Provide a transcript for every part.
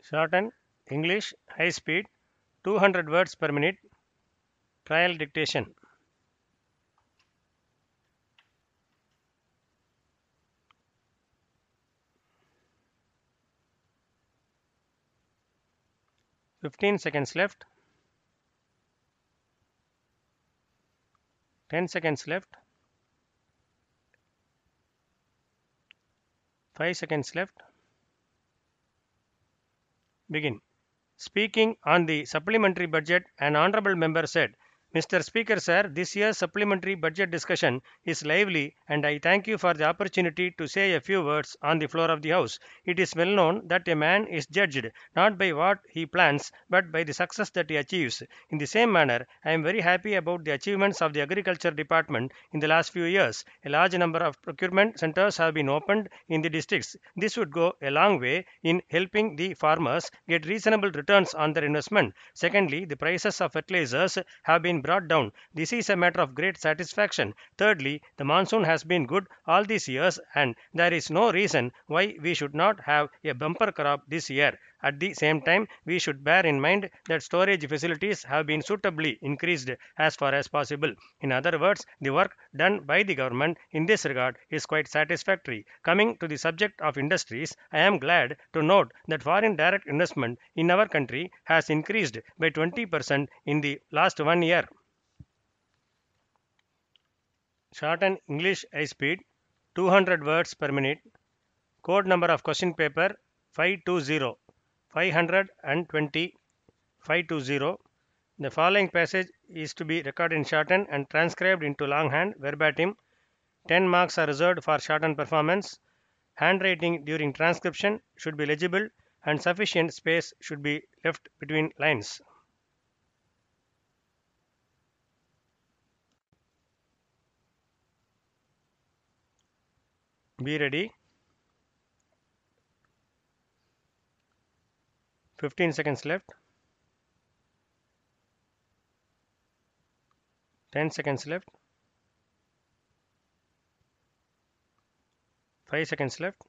Shorten English high speed 200 words per minute. Trial dictation. "15 seconds left. 10 seconds left. 5 seconds left. Begin. Speaking on the supplementary budget, an honourable member said, Mr. Speaker, sir, this year's supplementary budget discussion is lively and I thank you for the opportunity to say a few words on the floor of the House. It is well known that a man is judged not by what he plans but by the success that he achieves. In the same manner, I am very happy about the achievements of the Agriculture Department in the last few years. A large number of procurement centres have been opened in the districts. This would go a long way in helping the farmers get reasonable returns on their investment. Secondly, the prices of fertilizers have been brought down. This is a matter of great satisfaction. Thirdly, the monsoon has been good all these years and there is no reason why we should not have a bumper crop this year. At the same time, we should bear in mind that storage facilities have been suitably increased as far as possible. In other words, the work done by the government in this regard is quite satisfactory. Coming to the subject of industries, I am glad to note that foreign direct investment in our country has increased by 20% in the last 1 year. Shorten English high speed 200 words per minute. Code number of question paper 520 520 520. The following passage is to be recorded in shorten and transcribed into longhand verbatim. 10 marks are reserved for shortened performance. Handwriting during transcription should be legible and sufficient space should be left between lines. Be ready. 15 seconds left. 10 seconds left. 5 seconds left.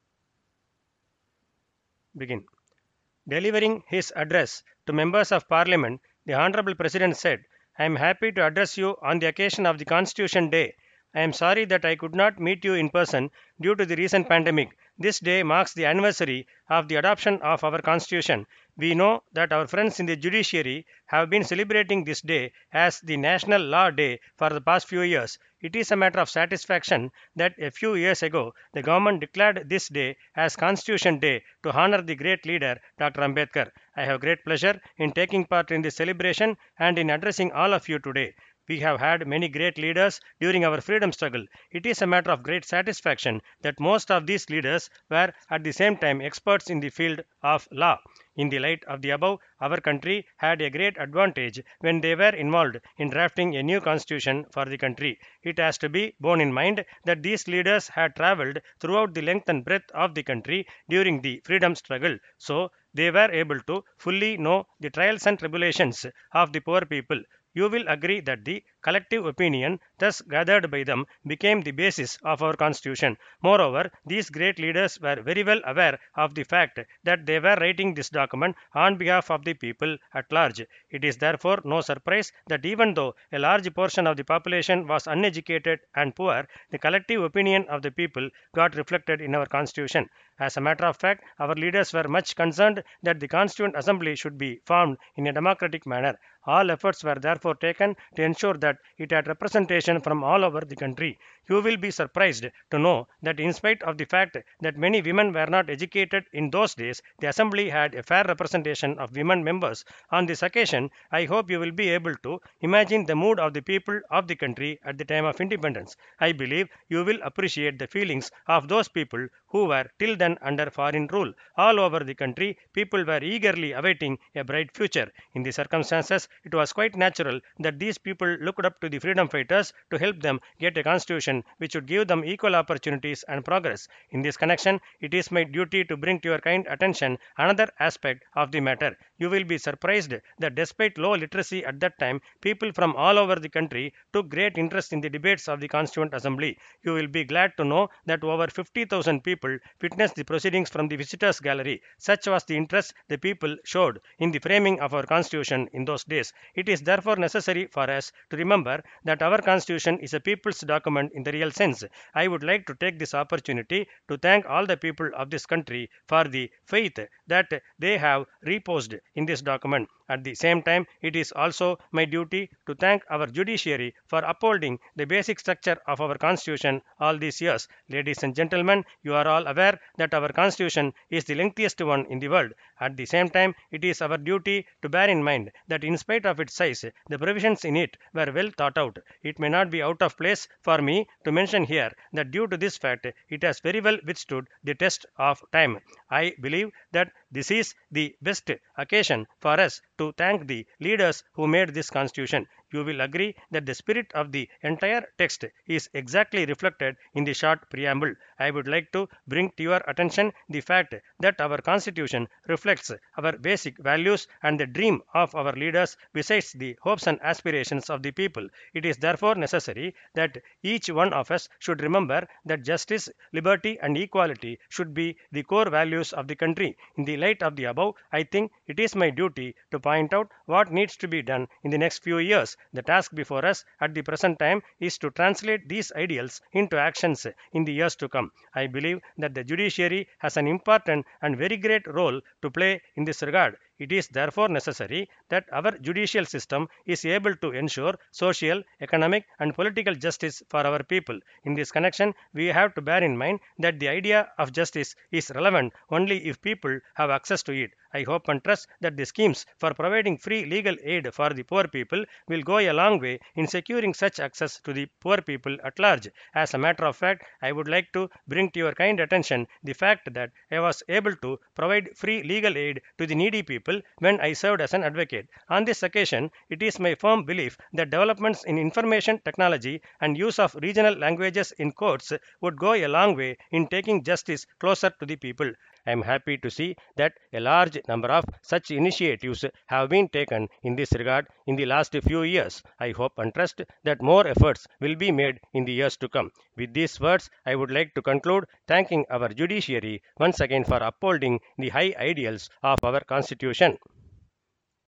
Begin. Delivering his address to members of Parliament, the Honourable President said, I am happy to address you on the occasion of the Constitution Day. I am sorry that I could not meet you in person due to the recent pandemic. This day marks the anniversary of the adoption of our Constitution. We know that our friends in the judiciary have been celebrating this day as the National Law Day for the past few years. It is a matter of satisfaction that a few years ago the government declared this day as Constitution Day to honor the great leader Dr. Ambedkar. I have great pleasure in taking part in this celebration and in addressing all of you today. We have had many great leaders during our freedom struggle. It is a matter of great satisfaction that most of these leaders were at the same time experts in the field of law. In the light of the above, our country had a great advantage when they were involved in drafting a new constitution for the country. It has to be borne in mind that these leaders had travelled throughout the length and breadth of the country during the freedom struggle, so they were able to fully know the trials and tribulations of the poor people. You will agree that the collective opinion thus gathered by them became the basis of our constitution. Moreover, these great leaders were very well aware of the fact that they were writing this document on behalf of the people at large. It is therefore no surprise that even though a large portion of the population was uneducated and poor, the collective opinion of the people got reflected in our constitution. As a matter of fact, our leaders were much concerned that the Constituent Assembly should be formed in a democratic manner. All efforts were therefore taken to ensure that it had representation from all over the country. You will be surprised to know that in spite of the fact that many women were not educated in those days, the Assembly had a fair representation of women members. On this occasion, I hope you will be able to imagine the mood of the people of the country at the time of independence. I believe you will appreciate the feelings of those people who were till then under foreign rule. All over the country, people were eagerly awaiting a bright future. In the circumstances, it was quite natural that these people looked looked up to the freedom fighters to help them get a constitution which would give them equal opportunities and progress. In this connection, it is my duty to bring to your kind attention another aspect of the matter. You will be surprised that despite low literacy at that time, people from all over the country took great interest in the debates of the Constituent Assembly. You will be glad to know that over 50,000 people witnessed the proceedings from the visitors gallery. Such was the interest the people showed in the framing of our constitution in those days. It is therefore necessary for us to remember that our constitution is a people's document in the real sense. I would like to take this opportunity to thank all the people of this country for the faith that they have reposed in this document. At the same time, it is also my duty to thank our judiciary for upholding the basic structure of our constitution all these years. Ladies and gentlemen, you are all aware that our constitution is the lengthiest one in the world. At the same time, it is our duty to bear in mind that in spite of its size, the provisions in it were well thought out. It may not be out of place for me to mention here that due to this fact, it has very well withstood the test of time. I believe that this is the best occasion for us to thank the leaders who made this constitution. You will agree that the spirit of the entire text is exactly reflected in the short preamble. I would like to bring to your attention the fact that our constitution reflects our basic values and the dream of our leaders besides the hopes and aspirations of the people. It is therefore necessary that each one of us should remember that justice, liberty and equality should be the core values of the country. In the light of the above, I think it is my duty to point out what needs to be done in the next few years. The task before us at the present time is to translate these ideals into actions in the years to come. I believe that the judiciary has an important and very great role to play in this regard. It is therefore necessary that our judicial system is able to ensure social, economic, and political justice for our people. In this connection, we have to bear in mind that the idea of justice is relevant only if people have access to it. I hope and trust that the schemes for providing free legal aid for the poor people will go a long way in securing such access to the poor people at large. As a matter of fact, I would like to bring to your kind attention the fact that I was able to provide free legal aid to the needy people when I served as an advocate. On this occasion, it is my firm belief that developments in information technology and use of regional languages in courts would go a long way in taking justice closer to the people. I am happy to see that a large number of such initiatives have been taken in this regard in the last few years. I hope and trust that more efforts will be made in the years to come. With these words, I would like to conclude thanking our judiciary once again for upholding the high ideals of our Constitution.